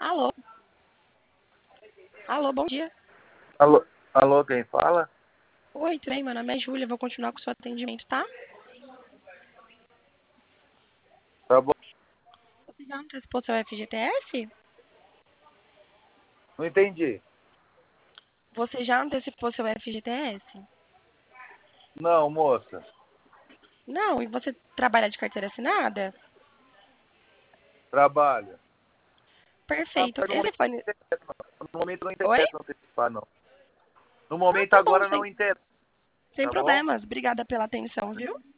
Alô? Alô, bom dia. Alô, quem fala? Oi, tudo bem? Meu nome é Júlia, vou continuar com o seu atendimento, tá? Tá bom. Você já antecipou seu FGTS? Não entendi. Você já antecipou seu FGTS? Não, moça. Não, e você trabalha de carteira assinada? Trabalho. Perfeito. Mas Esse fone... no momento não Oi? interessa antecipar, não. No Ah, momento tá bom, agora não interessa, sem tá bom? problemas. Obrigada pela atenção, viu?